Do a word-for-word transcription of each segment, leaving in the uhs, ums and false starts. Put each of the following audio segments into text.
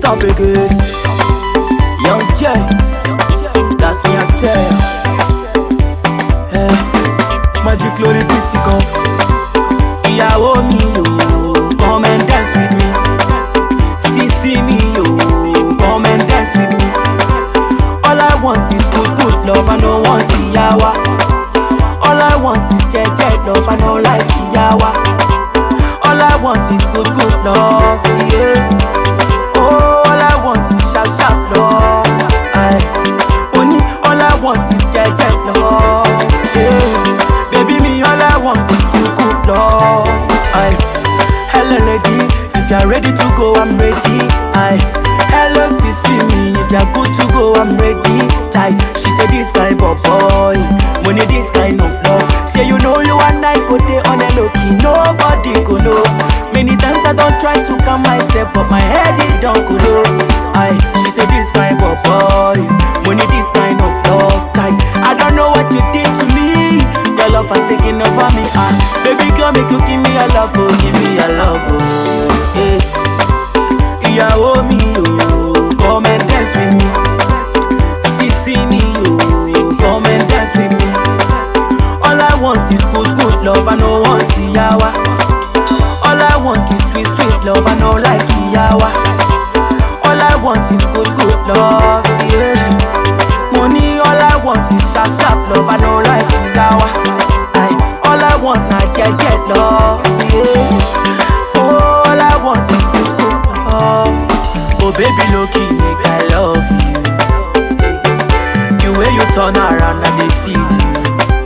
top again. Young J, that's me I tell ya. Hey, Magic Lori Pretty come. Ìyàwó mi yo, come and dance with me. Sisi mi yo, come and dance with me. All I want is good, good love, I don't want yawa. All I want is jet, jet love, I don't like yawa. All I want is good, good love, yeah. Oh, all I want is sharp, sharp love. Aye. Only all I want is jet, jet love, yeah. Baby, me all I want is good, good love. Aye. Hello, lady, if you're ready to go, I'm ready. Aye. Hello, sissy me, if you're good to go, I'm ready. Tight. She said this guy, but boy, money this kind of love. Say you know you and I go there on a low key, nobody go know. Many times I don't try to calm myself, but my head it don't go low. Aye. She said this guy, but boy, money this kind of love. Tight. I don't know what you did to me. Your love has taken over me. Ah, baby girl, make you give me a love, oh, give me a love, oh, yeah. Ìyàwó mi yo, come and dance with me. Sisi mi yo, come and dance with me. All I want is good, good love, I don't want yawa. All I want is sweet, sweet love, I don't like yawa. All I want is good, good love, yeah. Money, all I want is sharp, sharp love, I don't like yawa. Aye. All I want na jet, jet love, yeah. Oh, all I want is good, good love. Oh baby, low-key, make I love you. The way you turn around, I dey feel you.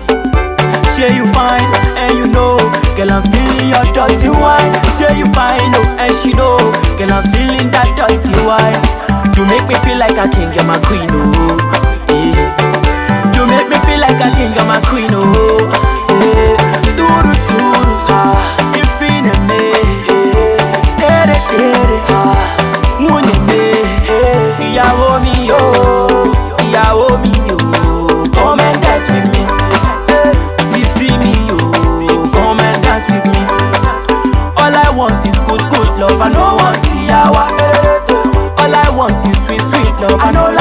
Say you fine, and you know, girl, I'm feeling your dirty wine. Say you fine, oh, and she know, girl, I'm feeling that dirty wine. You make me feel like a king, you're my queen, oh, yeah. You make me feel like a king, you're my queen, oh, yeah. Duru, duru, ah, you feeling me, yeah. Dere, dere, ah, munye me, yeah. Ìyàwó mi yo, ìyàwó mi yo, come and dance with me. Sisi mi yo, come and dance with me. All I want is good, good love, I don't want yawa. All I want is sweet, sweet love, I don't